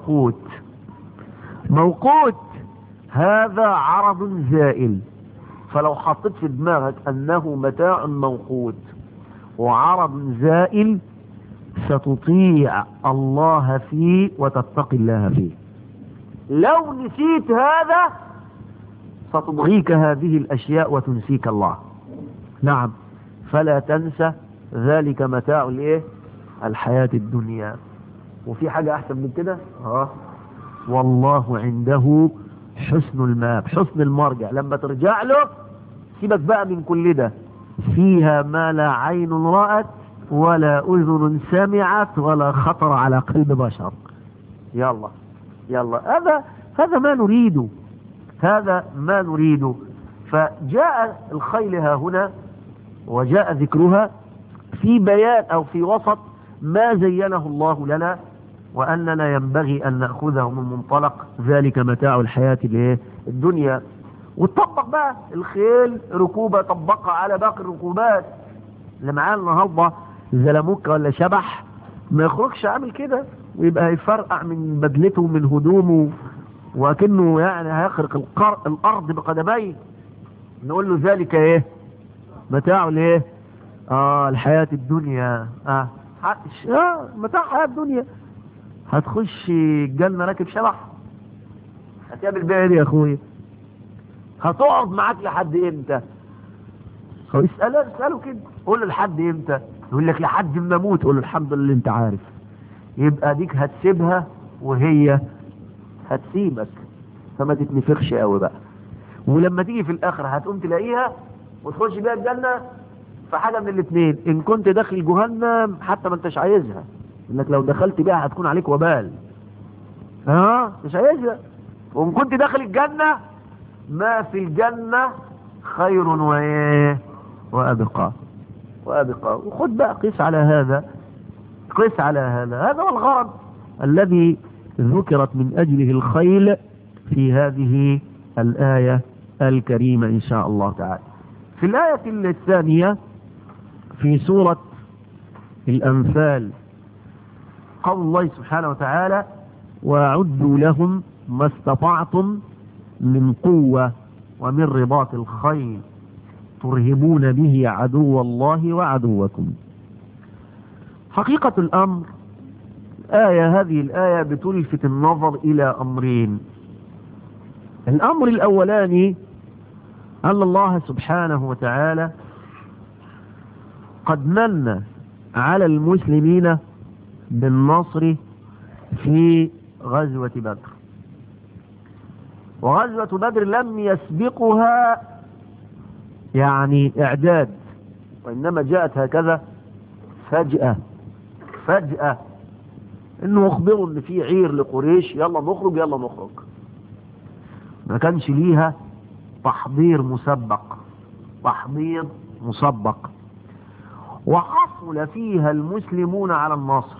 موقوت، هذا عرض زائل. فلو حطيت في دماغك انه متاع موقوت وعرض زائل، ستطيع الله فيه وتتقي الله فيه. لو نسيت هذا ستضغيك هذه الاشياء وتنسيك الله. نعم، فلا تنسى ذلك متاع الايه؟ الحياة الدنيا. وفي حاجة احسن من كده؟ والله عنده حسن المآب، حسن المرجع. لما ترجع له سيبك بقى من كل ده. فيها ما لا عين رأت ولا اذن سمعت ولا خطر على قلب بشر. يلا هذا ما نريده. فجاء الخيل ها هنا وجاء ذكرها في بيان او في وسط ما زينه الله لنا، واننا ينبغي ان نأخذه من منطلق ذلك متاع الحياة الدنيا. وتطبق بقى الخيل ركوبة، طبقها على باقي الركوبات. اللي معاه النهارده زلموك ولا شبح ما يخرجش عامل كده ويبقى هيفرقع من بدلته ومن هدومه وكأنه يعني هيخرق الارض بقدميه. نقول له ذلك ايه؟ متاع الايه؟ الحياة الدنيا. متاع الحياة الدنيا. هتخش الجنة راكب شبح؟ هتقابل بيها دي يا اخويا؟ هتقعد معاك لحد امتى؟ هو اسأله كده، قول له لحد امتى؟ يقول لك لحد ما اموت. قول له الحمد لله انت عارف. يبقى ديك هتسيبها وهي هتسيبك، فما تتنفخش قوي بقى. ولما تيجي في الاخر هتقوم تلاقيها وتخش بيها الجنة، فحاجة من الاثنين، ان كنت داخل جهنم حتى ما انتش عايزها، انك لو دخلت بيها هتكون عليك وبال، مش عايزها. وان كنت داخل الجنة، ما في الجنة خير وابقى. وخد بقى قيس على هذا، هذا هو الغرض الذي ذكرت من اجله الخيل في هذه الآية الكريمة إن شاء الله تعالى. في الآية الثانية في سورة الأنفال قول الله سبحانه وتعالى: وأعدوا لهم ما استطعتم من قوة ومن رباط الخيل ترهبون به عدو الله وعدوكم. حقيقة الأمر هذه الآية بتلفت النظر إلى أمرين. الأمر الأولاني أن الله سبحانه وتعالى قد من على المسلمين بالنصر في غزوة بدر، وغزوة بدر لم يسبقها يعني إعداد، وإنما جاءت هكذا فجأة إنه أخبروا إن في عير لقريش، يلا نخرج. ما كانش ليها تحضير مسبق، وحصل فيها المسلمون على النصر.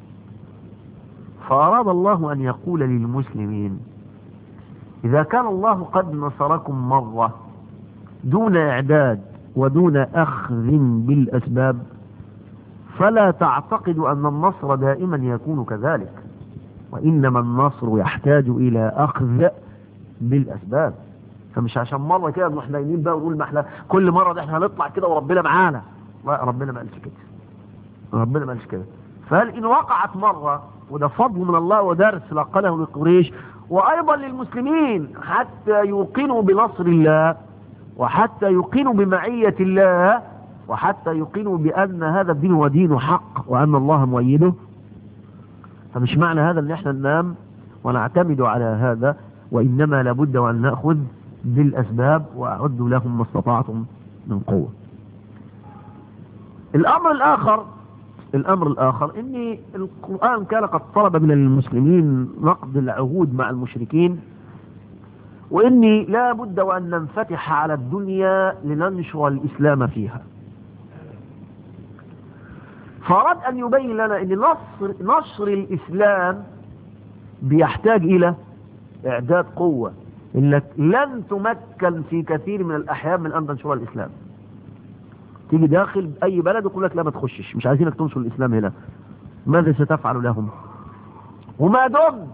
فأراد الله أن يقول للمسلمين: إذا كان الله قد نصركم مرة دون إعداد ودون أخذ بالأسباب، فلا تعتقدوا أن النصر دائما يكون كذلك، وإنما النصر يحتاج إلى أخذ بالأسباب. فمش عشان مرة كده نروح نايمين بقى ونقول ما احنا كل مرة ده احنا هنطلع كده وربنا معانا. لا، ربنا ما قالش كده. فهل إن وقعت مرة، وده فضل من الله ودرس لقنه لقريش وأيضا للمسلمين حتى يوقنوا بنصر الله، وحتى يوقنوا بمعية الله، وحتى يوقنوا بأن هذا الدين هو دين حق وأن الله مؤيده. فمش معنى هذا ان احنا ننام ونعتمد على هذا، وإنما لابد وأن نأخذ بالأسباب. وأعدوا لهم ما استطعتم من قوة. الأمر الآخر إن القرآن كان قد طلب من المسلمين نقض العهود مع المشركين، وإني لا بد وأن ننفتح على الدنيا لننشر الإسلام فيها. فأراد أن يبين لنا أن نشر الإسلام بيحتاج إلى إعداد قوة، إنك لن تمكن في كثير من الأحيان من أن تنشر الإسلام. تيجي داخل أي بلد يقول لك لا ما تخشش، مش عايزينك تنشر الإسلام هنا. ماذا ستفعل لهم؟ وما دمت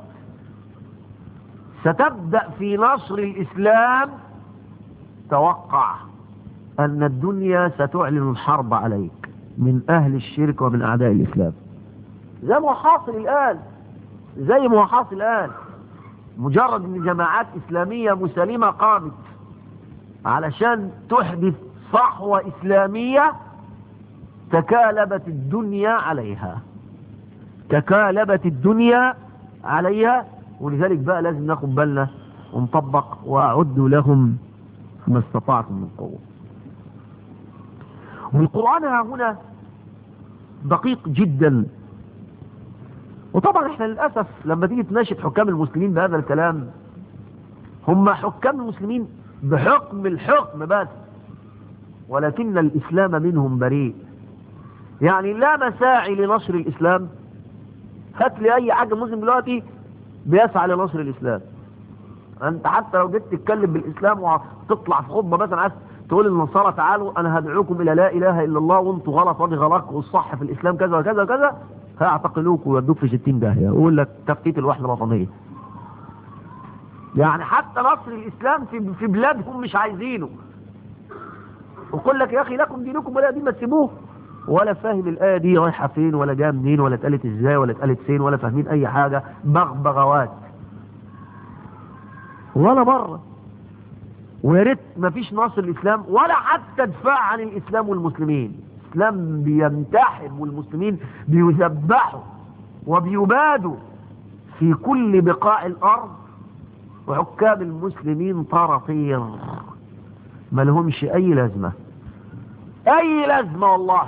ستبدأ في نشر الإسلام، توقع أن الدنيا ستعلن الحرب عليك من أهل الشرك ومن أعداء الإسلام، زي ما هو حاصل الآن. مجرد ان جماعات إسلامية مسلمة قامت علشان تحدث صحوة إسلامية، تكالبت الدنيا عليها. ولذلك بقى لازم ناخد بالنا ونطبق: وأعدوا لهم ما استطعتم من قوة. والقرآن هنا دقيق جدا. وطبعا احنا للأسف لما تيجي تناشد حكام المسلمين بهذا الكلام، هم حكام المسلمين بحكم الحكم بس، ولكن الإسلام منهم بريء. يعني لا مساعي لنشر الإسلام. هات لي أي حاجة مسلم دلوقتي بيسعى لنشر الإسلام. أنت حتى لو جيت تتكلم بالإسلام وتطلع في خطبة مثلا عايز تقول للنصارى تعالوا أنا هدعوكم إلى لا إله إلا الله وأنتوا غلط وأنا غلط والصح في الإسلام كذا وكذا وكذا، هيعتقلوك ويودوك في 60 داهية ويقول لك تفتيت الوحدة الوطنية. يعني حتى نصر الإسلام في بلادهم مش عايزينه. ويقول لك يا أخي لكم دينكم ولا دين ما تسيبوه. ولا فاهم الآية دي رايحة فين ولا جايه منين ولا اتقالت ازاي ولا اتقالت فين، ولا فاهمين أي حاجة، بغبغوات ولا مرة. ويا ريت ما فيش نصر الإسلام ولا حتى دفاع عن الإسلام والمسلمين. الإسلام بينتحب والمسلمين بيذبحوا وبيبادوا في كل بقاع الأرض، وحكام المسلمين طراطير ما لهمش أي لازمة. اي لازمة والله.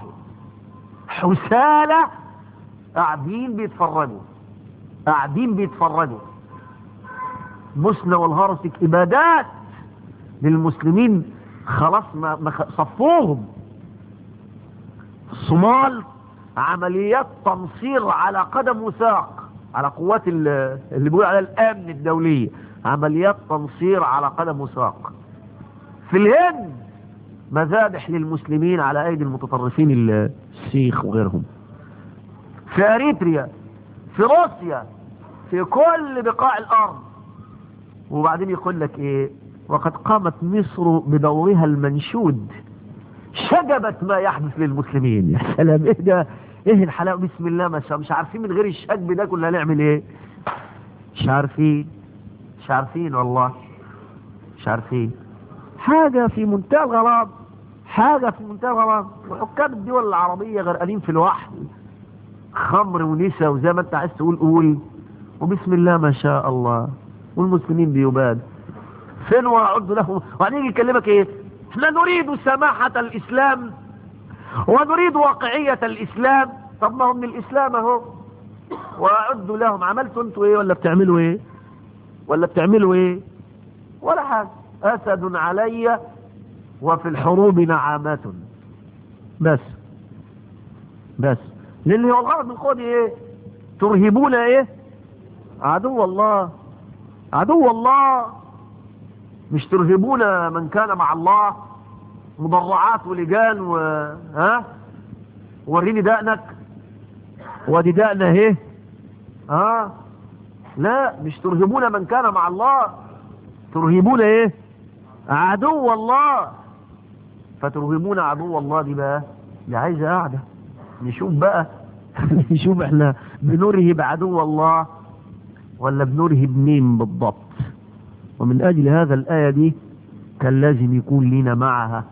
حسالة قاعدين بيتفرجوا، قاعدين بيتفرجوا. بوسنة والهرسك ابادات للمسلمين، خلاص ما صفوهم. الصومال عمليات تنصير على قدم وساق، على قوات اللي بيقول على الامن الدولية، عمليات تنصير على قدم وساق. في الهند مذابح للمسلمين على ايدي المتطرفين السيخ وغيرهم. في اريتريا، في روسيا، في كل بقاع الارض. وبعدين يقول لك ايه؟ وقد قامت مصر بدورها المنشود، شجبت ما يحدث للمسلمين. يا سلام، ايه ده؟ ايه الحلاوه، بسم الله ما شاء. مش عارفين من غير الشجب ده كنا هنعمل ايه؟ مش عارفين، مش عارفين والله، مش عارفين. حاجه في منتهى الغرام، حاجه في منتهى الغرام. وحكام الدول العربيه غرقانين في الوحل، خمر ونساء وزي ما انت عايز تقول قول، وبسم الله ما شاء الله، والمسلمين بيباد. فين وأعد لهم؟ وبعدين يكلمك ايه؟ احنا نريد سماحة الاسلام ونريد واقعية الاسلام. طب ما هو من الاسلام اهو. وأعد لهم، عملتوا انتوا ايه ولا بتعملوا ايه؟ ولا بتعملوا ايه؟ ولا حاجة. اسد علي وفي الحروب نعامات. بس للي هو الغرض من قولي ايه؟ ترهبون ايه؟ عدو الله، عدو الله. مش ترهبون من كان مع الله. مضرعات ولجان ها، وريني دقنك، ودي دقنه اهي. لا، مش ترهبون من كان مع الله، ترهبون ايه؟ عدو الله. فترهبون عدو الله دي بقى، دي عايزه قاعده نشوف بقى. نشوف احنا بنرهب عدو الله ولا بنرهب مين بالضبط. ومن اجل هذا الآية دي كان لازم يكون لنا معها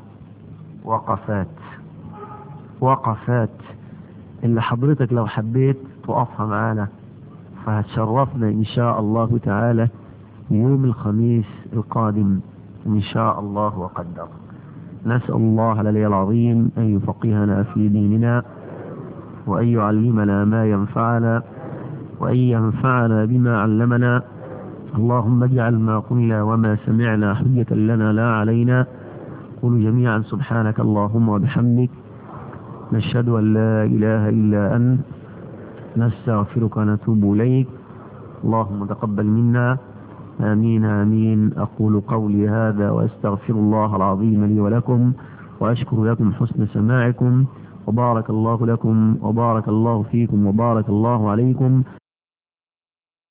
وقفات اللي حضرتك لو حبيت تقفها معانا فهتشرفنا ان شاء الله تعالى يوم الخميس القادم ان شاء الله وقدر. نسأل الله العلي العظيم ان يفقهنا في ديننا، وان يعلمنا ما ينفعنا، وان ينفعنا بما علمنا. اللهم اجعل ما قلنا وما سمعنا حجة لنا لا علينا. قولوا جميعا سبحانك اللهم وبحمدك، نشهد أن لا إله إلا أنت، نستغفرك ونتوب إليك. اللهم تقبل منا، آمين آمين. أقول قولي هذا وأستغفر الله العظيم لي ولكم، وأشكر لكم حسن سماعكم، وبارك الله لكم وبارك الله فيكم وبارك الله عليكم.